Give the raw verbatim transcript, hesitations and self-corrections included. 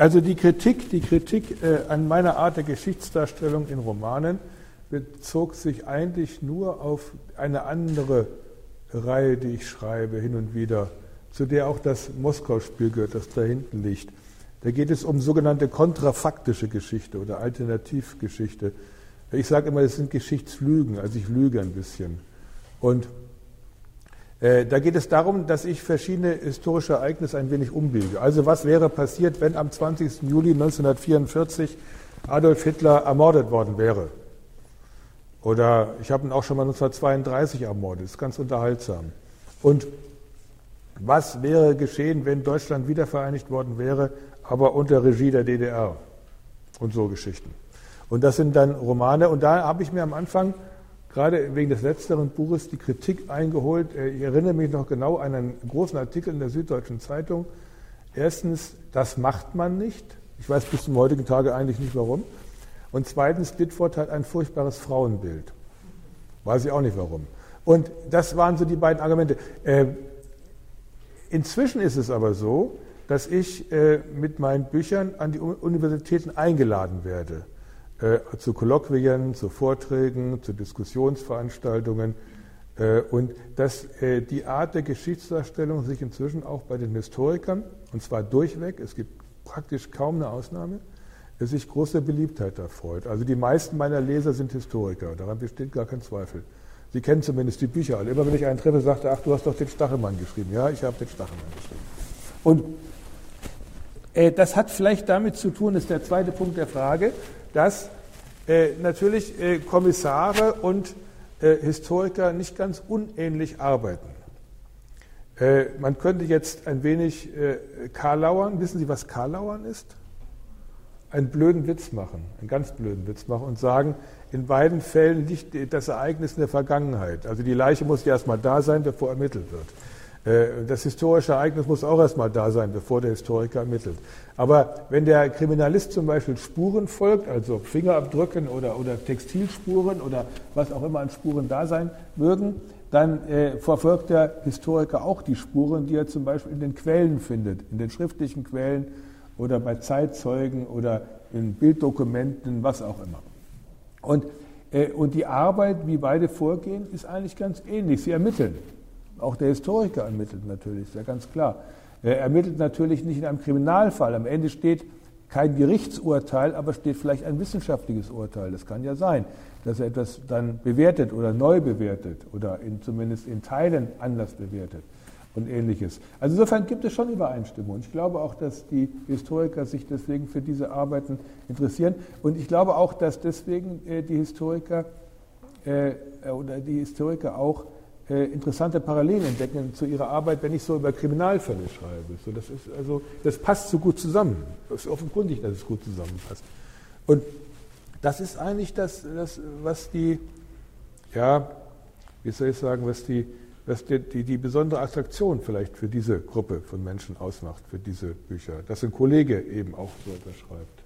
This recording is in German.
Also die Kritik, die Kritik äh, an meiner Art der Geschichtsdarstellung in Romanen bezog sich eigentlich nur auf eine andere Reihe, die ich schreibe, hin und wieder, zu der auch das Moskau-Spiel gehört, das da hinten liegt. Da geht es um sogenannte kontrafaktische Geschichte oder Alternativgeschichte. Ich sage immer, das sind Geschichtslügen, also ich lüge ein bisschen. Und äh, da geht es darum, dass ich verschiedene historische Ereignisse ein wenig umbiege. Also was wäre passiert, wenn am zwanzigsten Juli neunzehnhundertvierundvierzig Adolf Hitler ermordet worden wäre? Oder ich habe ihn auch schon mal neunzehnhundertzweiunddreißig ermordet, das ist ganz unterhaltsam. Und was wäre geschehen, wenn Deutschland wiedervereinigt worden wäre, aber unter Regie der D D R? Und so Geschichten. Und das sind dann Romane. Und da habe ich mir am Anfang, gerade wegen des letzteren Buches, die Kritik eingeholt. Ich erinnere mich noch genau an einen großen Artikel in der Süddeutschen Zeitung. Erstens, das macht man nicht. Ich weiß bis zum heutigen Tage eigentlich nicht warum. Und zweitens, Ditfurth hat ein furchtbares Frauenbild. Weiß ich auch nicht warum. Und das waren so die beiden Argumente. Äh, inzwischen ist es aber so, dass ich äh, mit meinen Büchern an die Universitäten eingeladen werde. Äh, zu Kolloquien, zu Vorträgen, zu Diskussionsveranstaltungen. Äh, und dass äh, die Art der Geschichtsdarstellung sich inzwischen auch bei den Historikern, und zwar durchweg, es gibt praktisch kaum eine Ausnahme, sich große Beliebtheit erfreut. Also die meisten meiner Leser sind Historiker, daran besteht gar kein Zweifel. Sie kennen zumindest die Bücher alle. Immer wenn ich einen treffe, sagt er, ach, du hast doch den Stachelmann geschrieben. Ja, ich habe den Stachelmann geschrieben. Und äh, das hat vielleicht damit zu tun, ist der zweite Punkt der Frage, dass äh, natürlich äh, Kommissare und äh, Historiker nicht ganz unähnlich arbeiten. Äh, man könnte jetzt ein wenig äh, Karlauern, wissen Sie, was Karlauern ist? Einen blöden Witz machen, einen ganz blöden Witz machen und sagen, in beiden Fällen liegt das Ereignis in der Vergangenheit. Also die Leiche muss ja erstmal da sein, bevor ermittelt wird. Das historische Ereignis muss auch erstmal da sein, bevor der Historiker ermittelt. Aber wenn der Kriminalist zum Beispiel Spuren folgt, also Fingerabdrücken oder, oder Textilspuren oder was auch immer an Spuren da sein mögen, dann äh, verfolgt der Historiker auch die Spuren, die er zum Beispiel in den Quellen findet, in den schriftlichen Quellen, oder bei Zeitzeugen oder in Bilddokumenten, was auch immer. Und, äh, und die Arbeit, wie beide vorgehen, ist eigentlich ganz ähnlich. Sie ermitteln. Auch der Historiker ermittelt natürlich, ist ja ganz klar. Er ermittelt natürlich nicht in einem Kriminalfall. Am Ende steht kein Gerichtsurteil, aber steht vielleicht ein wissenschaftliches Urteil. Das kann ja sein, dass er etwas dann bewertet oder neu bewertet oder in, zumindest in Teilen anders bewertet. Und Ähnliches. Also insofern gibt es schon Übereinstimmung. Ich glaube auch, dass die Historiker sich deswegen für diese Arbeiten interessieren. Und ich glaube auch, dass deswegen äh, die Historiker äh, oder die Historiker auch äh, interessante Parallelen entdecken zu ihrer Arbeit, wenn ich so über Kriminalfälle schreibe. So, das ist also, das passt so gut zusammen. Es ist offenkundig, dass es gut zusammenpasst. Und das ist eigentlich das, das was die, ja, wie soll ich sagen, was die was die, die, die besondere Attraktion vielleicht für diese Gruppe von Menschen ausmacht, für diese Bücher, dass ein Kollege eben auch so etwas schreibt.